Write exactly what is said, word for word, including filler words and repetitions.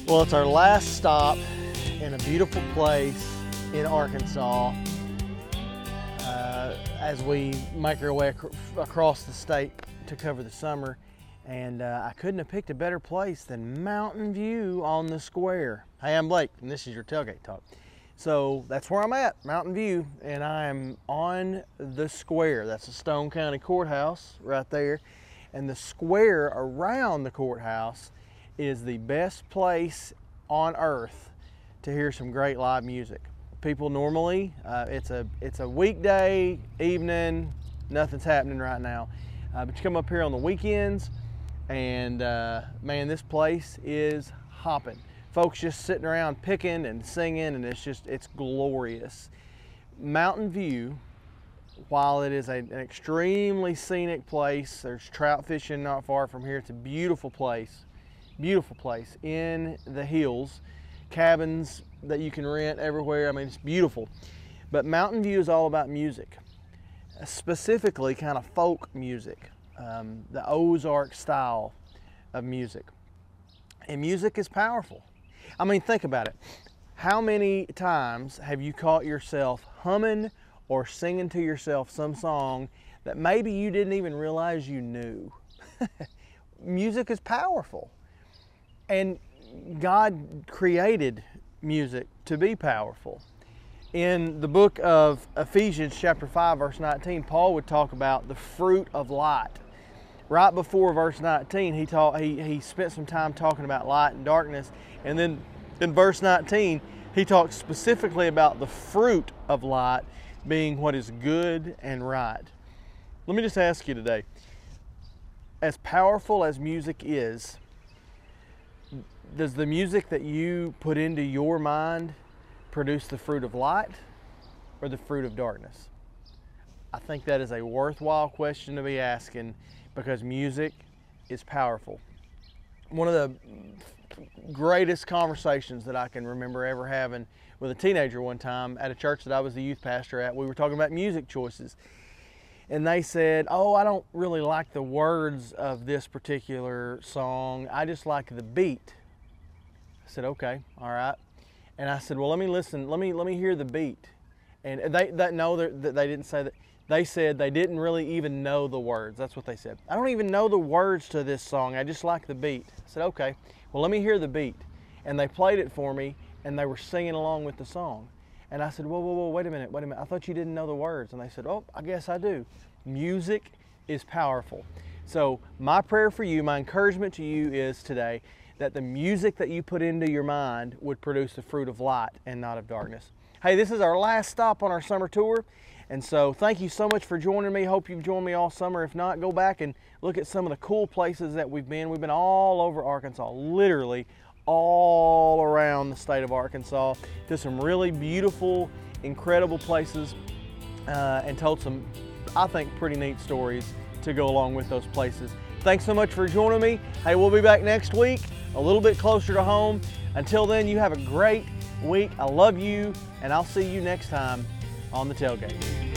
Well, it's our last stop in a beautiful place in Arkansas uh, as we make our way ac across the state to cover the summer. And uh, I couldn't have picked a better place than Mountain View on the Square. Hey, I'm Blake, and this is your Tailgate Talk. So that's where I'm at, Mountain View, and I am on the Square. That's the Stone County Courthouse right there. And the square around the courthouse is the best place on earth to hear some great live music. People normally, uh, it's a it's a weekday evening, nothing's happening right now, uh, but you come up here on the weekends, and uh, man, this place is hopping. Folks just sitting around picking and singing, and it's just it's glorious. Mountain View, while it is a, an extremely scenic place, there's trout fishing not far from here. It's a beautiful place. Beautiful place in the hills, cabins that you can rent everywhere. I mean, it's beautiful. But Mountain View is all about music, specifically kind of folk music, um, the Ozark style of music. And music is powerful. I mean, think about it. How many times have you caught yourself humming or singing to yourself some song that maybe you didn't even realize you knew? Music is powerful. And God created music to be powerful. In the book of Ephesians chapter five, verse nineteen, Paul would talk about the fruit of light. Right before verse nineteen, he, taught, he, he spent some time talking about light and darkness. And then in verse nineteen, he talks specifically about the fruit of light being what is good and right. Let me just ask you today, as powerful as music is, does the music that you put into your mind produce the fruit of light or the fruit of darkness? I think that is a worthwhile question to be asking, because music is powerful. One of the greatest conversations that I can remember ever having with a teenager one time at a church that I was the youth pastor at, we were talking about music choices. And they said, oh, I don't really like the words of this particular song. I just like the beat. I said, okay, all right. And I said, well, let me listen. Let me let me hear the beat. And they that no, that they didn't say that. They said they didn't really even know the words. That's what they said. I don't even know the words to this song. I just like the beat. I said, okay, well, let me hear the beat. And they played it for me, and they were singing along with the song. And I said, whoa, whoa, whoa, wait a minute, wait a minute. I thought you didn't know the words. And they said, oh, I guess I do. Music is powerful. So my prayer for you, my encouragement to you is today that the music that you put into your mind would produce the fruit of light and not of darkness. Hey, this is our last stop on our summer tour. And so thank you so much for joining me. Hope you've joined me all summer. If not, go back and look at some of the cool places that we've been. We've been all over Arkansas, literally all around the state of Arkansas, to some really beautiful, incredible places, uh, and told some, I think, pretty neat stories to go along with those places. Thanks so much for joining me. Hey, we'll be back next week, a little bit closer to home. Until then, you have a great week. I love you, and I'll see you next time on The Tailgate.